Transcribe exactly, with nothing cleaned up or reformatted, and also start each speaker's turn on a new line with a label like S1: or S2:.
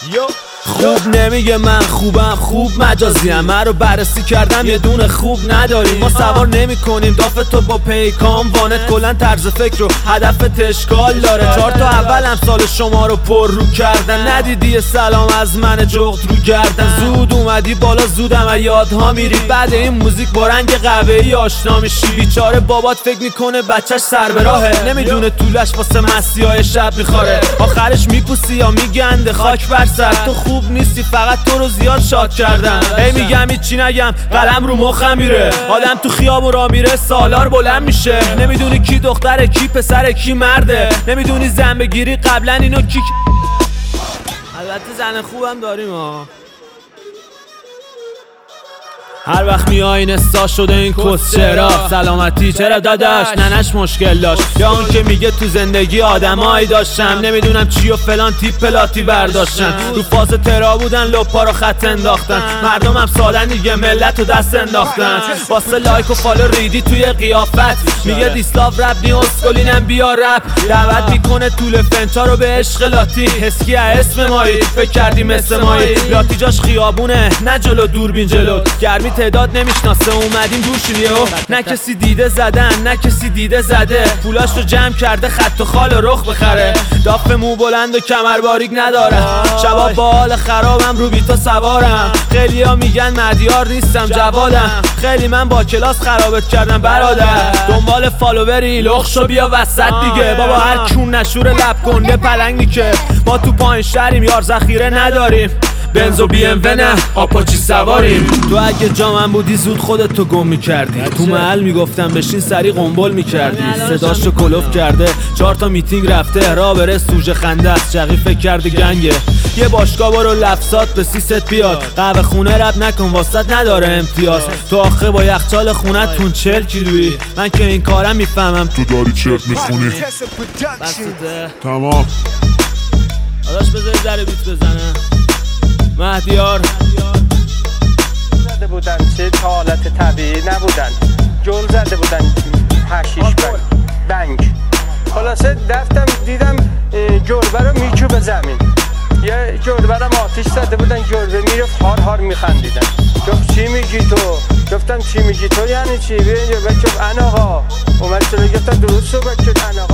S1: خوب نمیگه من خوبم، خوب مجازیم. من رو بررسی کردم یه دونه خوب نداریم. ما سوار نمی کنیم داف تو با پیکان وانت. کلن طرز فکر رو هدف اشکال داره. چهار تا اول امثال شما رو پر رو کردن. ندیدی سلام از من جغد رو گردن. زود اومدی بالا زودم و یادها میری. بعد این موزیک با رنگ قهوه‌ای آشنا میشی. بیچاره بابات فکر میکنه بچهش سر به راهه. نمیدونه طولش واسه مسیای شب میخوره. آخرش میپوسی یا میگنده خاک بر سر. تو خوب نیستی فقط تو رو زیاد شاد کردن. هی میگم هیچی نگم قلم رو مخم میره. آدم تو خیابون را میره سالار بلند میشه. نمیدونی کی دختره کی پسره کی مرده. نمیدونی زن بگیری قبلا اینو کی. البته زن خوبم داریم ها. هر وقت میای نستا شده این کس چرا. سلامتی چرا داداش ننش مشکل داشت. یا اون که میگه تو زندگی آدمایی داشتم نمیدونم چی و فلان تیپ پلاتی برداشتن. رو فاز ترا بودن لپا رو خط انداختن. مردم هم سادن دیگه ملت رو دست انداختن. واسه لایک و فالو ریدی توی قیافت. میگه دیسلاو رپ نی اسکلینم بیا رپ. دعوت میکنه طول فنتا رو به عشق لاتی. حسکی اسم مایی فکر کردی مثل مایی. لاتی جاش خیابونه نه جلو دوربین جلو. گرمی تعداد نمیشناسه اومدیم دوشیه و نه کسی دیده زدن نه کسی دیده زده. پولاش رو جمع کرده خط و خال و رخ بخره. داف مو بلند و کمر باریک ندارم. شبا با حال خرابم رو بیتا سوارم. خیلی ها میگن مدیار نیستم جوادم. خیلی من با کلاس خرابت کردم برادر. دنبال فالووری لخشو بیا وسط دیگه. بابا هر کون نشور لب کنده پلنگی که ما تو پایین شهریم یار ذخیره نداریم. بنزو بی ام و نه آپاچی سواریم. تو اگه جامن بودی زود خودتو گم میکردی. تو محل میگفتم بشین سری قنبل میکردی. صداشو کلوف کرده چهار تا میتینگ رفته. را بره سوژه خنده است شقی فکر کرده گنگه. یه باشگاه برو لفظات به سیست بیاد. قهوه خونه رب نکن واسط نداره امتیاز. تو آخه با یخچال خونت تون چل کیلویی. من که این کارم میفهمم تو داری چرت میخونی.
S2: تمام
S1: آداش بذاری ذره بیت بزنه. مهدیار
S3: زده بودن چه تا حالت طبیعی نبودن. جل زده بودن هشیش بنگ بنگ. خلاصه دفتم دیدم جربه رو میچوبه زمین. یه جربه رو آتیش زده بودن. جربه میرفت هار هار میخندیدن. گفت چی میگی تو؟ گفتم چی میگی تو یعنی چی؟ بیا اینجا بچه ان آقا اومد چرا گفتم درست صحبت شد ان آقا.